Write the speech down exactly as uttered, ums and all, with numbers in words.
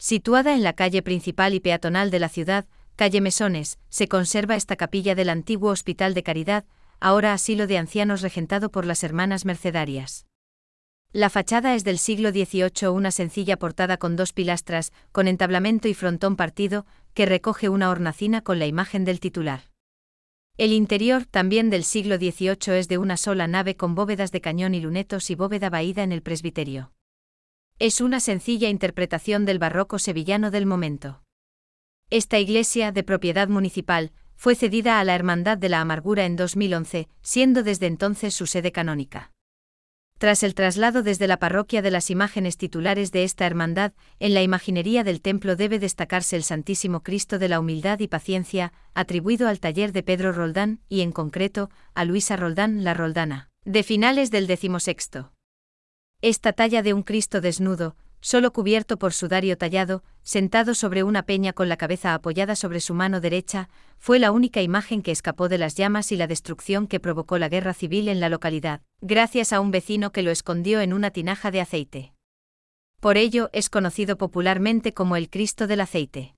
Situada en la calle principal y peatonal de la ciudad, calle Mesones, se conserva esta capilla del antiguo Hospital de Caridad, ahora asilo de ancianos regentado por las Hermanas Mercedarias. La fachada es del siglo dieciocho, una sencilla portada con dos pilastras, con entablamento y frontón partido, que recoge una hornacina con la imagen del titular. El interior, también del siglo dieciocho, es de una sola nave con bóvedas de cañón y lunetos y bóveda vaída en el presbiterio. Es una sencilla interpretación del barroco sevillano del momento. Esta iglesia, de propiedad municipal, fue cedida a la Hermandad de la Amargura en dos mil once, siendo desde entonces su sede canónica. Tras el traslado desde la parroquia de las imágenes titulares de esta hermandad, en la imaginería del templo debe destacarse el Santísimo Cristo de la Humildad y Paciencia, atribuido al taller de Pedro Roldán y, en concreto, a Luisa Roldán la Roldana, de finales del decimosexto. Esta talla de un Cristo desnudo, solo cubierto por sudario tallado, sentado sobre una peña con la cabeza apoyada sobre su mano derecha, fue la única imagen que escapó de las llamas y la destrucción que provocó la guerra civil en la localidad, gracias a un vecino que lo escondió en una tinaja de aceite. Por ello es conocido popularmente como el Cristo del Aceite.